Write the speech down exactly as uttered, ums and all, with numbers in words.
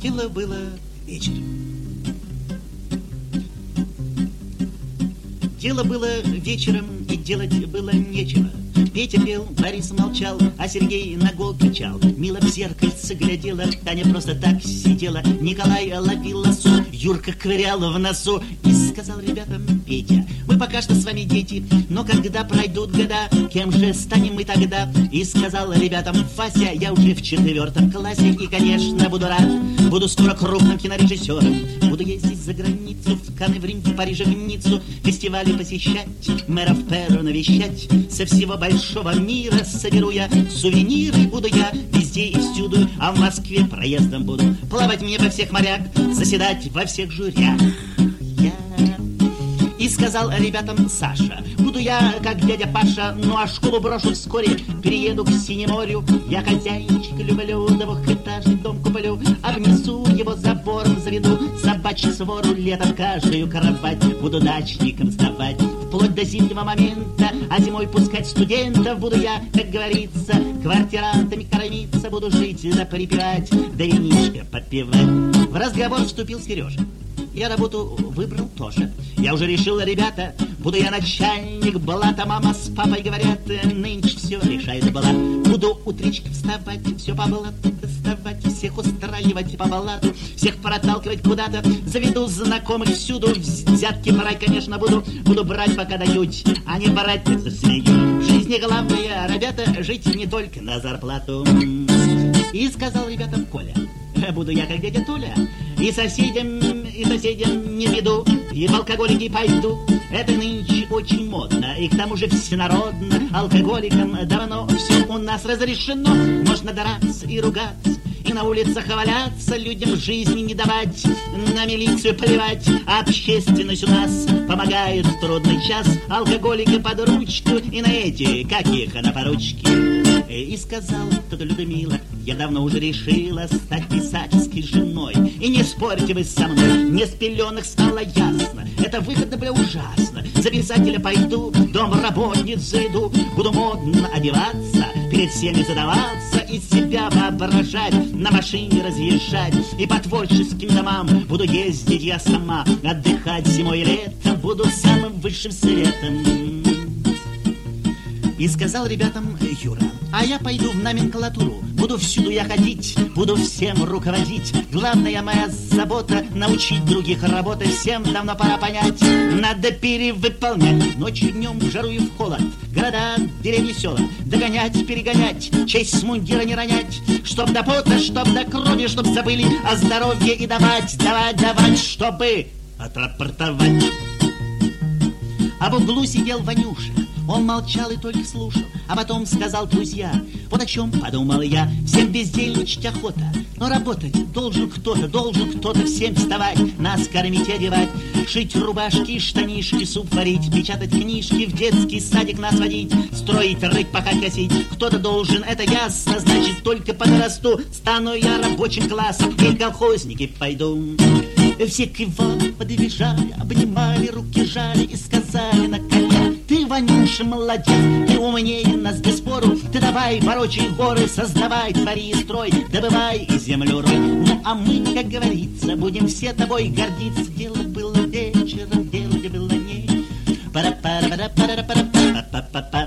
Дело было вечером. Дело было вечером, и делать было нечего. Петя пел, Борис молчал, а Сергей на гол кричал. Мила в зеркальце глядела, Таня просто так сидела. Николай ловил лосо, Юрка ковырял в носу. И сказал ребятам Петя: мы пока что с вами дети, но когда пройдут года, кем же станем мы тогда? И сказал ребятам Вася: я уже в четвертом классе, и, конечно, буду рад. Буду скоро крупным кинорежиссером. Буду ездить за границу, в Канны, в Рим, в Париж, в Ниццу, фестивали посещать, мэров Перу навещать. Со всего большого мира соберу я сувениры, буду я везде и всюду, а в Москве проездом буду. Плавать мне во всех морях, заседать во всех жюрях. Я... И сказал ребятам Саша: буду я как дядя Паша, ну а школу брошу вскоре, перееду к Синеморью. Я хозяйничек люблю, двухэтажный дом куплю, обнесу его забором, заведу собачью свору, летом каждую кровать буду дачником сдавать, вплоть до зимнего момента, а зимой пускать студентов буду я, как говорится, квартирантами кормиться, буду жить да припевать, да винишко попивать. В разговор вступил Сережа. Я работу выбрал тоже. Я уже решил, ребята, буду я начальник блата. Мама с папой говорят, нынче все решает блат. Буду утречки вставать, все по блату доставать, всех устраивать по блату, всех проталкивать куда-то. Заведу знакомых всюду, взятки брать, конечно, буду. Буду брать, пока дают, а не брать, так засмеют. В жизни главное, ребята, жить не только на зарплату. И сказал ребятам Коля: буду я как дядя Толя, и соседям, и соседям не веду, и в алкоголики пойду. Это нынче очень модно, и к тому же всенародно. Алкоголикам давно все у нас разрешено. Можно драться и ругаться, и на улицах валяться, людям жизни не давать, на милицию плевать. Общественность у нас помогает в трудный час, алкоголика под ручку и на эти, как их, на поручки. И сказал кто-то: Людмила, я давно уже решила стать писательской женой. И не спорьте вы со мной, мне с пеленок стало ясно, это выгодно, бля, ужасно. За писателя пойду, дом работниц зайду, буду модно одеваться, перед всеми задаваться, из себя воображать, на машине разъезжать, и по творческим домам буду ездить я сама, отдыхать зимой и летом, буду самым высшим светом. И сказал ребятам Юра: а я пойду в номенклатуру, буду всюду я ходить, буду всем руководить. Главная моя забота — научить других работать. Всем давно пора понять, надо перевыполнять. Ночью, днем, в жару и в холод, города, деревни, села, догонять, перегонять, честь с мундира не ронять. Чтоб до пота, чтоб до крови, чтоб забыли о здоровье и давать, давать, давать, чтобы отрапортовать. А в углу сидел Ванюша. Он молчал и только слушал, а потом сказал: друзья, вот о чем подумал я. Всем бездельничать охота, но работать должен кто-то, должен кто-то всем вставать, нас кормить и одевать, шить рубашки, штанишки, суп варить, печатать книжки, в детский садик нас водить, строить, рыть, пахать, косить. Кто-то должен, это ясно, значит, только подрасту, стану я рабочим классом и в колхозники пойду. Все кивали, подбежали, обнимали, руки жали и сказали на коня: ты, Ванюша, молодец, ты умнее нас без спору, ты давай ворочай горы, создавай, твори и строй, добывай и землю рой. Ну а мы, как говорится, будем все тобой гордиться. Дело было вечером, дело было не. Пара-пара-пара-пара-пара-пара-пара-пара.